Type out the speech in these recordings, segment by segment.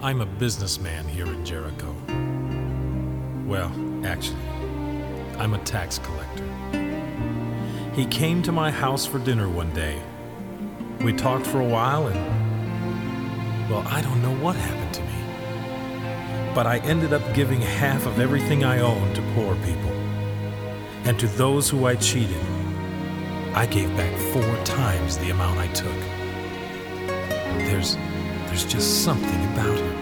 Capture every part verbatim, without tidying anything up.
I'm a businessman here in Jericho. Well, actually, I'm a tax collector. He came to my house for dinner one day. We talked for a while and, well, I don't know what happened to me. But I ended up giving half of everything I owned to poor people. And to those who I cheated, I gave back four times the amount I took. There's, there's just something about him.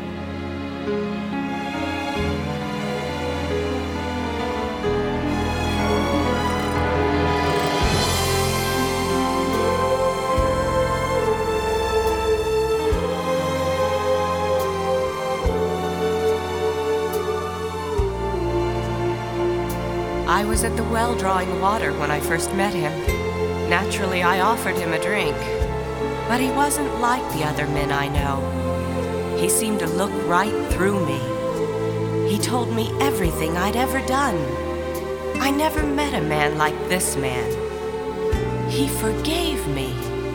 I was at the well drawing water when I first met him. Naturally, I offered him a drink. But he wasn't like the other men I know. He seemed to look right through me. He told me everything I'd ever done. I never met a man like this man. He forgave me.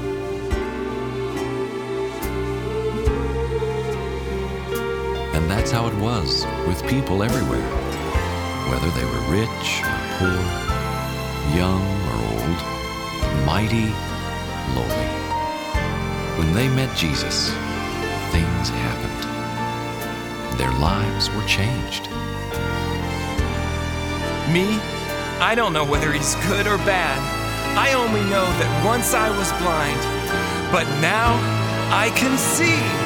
And that's how it was with people everywhere, whether they were rich or poor, young or old, mighty, lowly. When they met Jesus, things happened. Their lives were changed. Me? I don't know whether he's good or bad. I only know that once I was blind, but now I can see.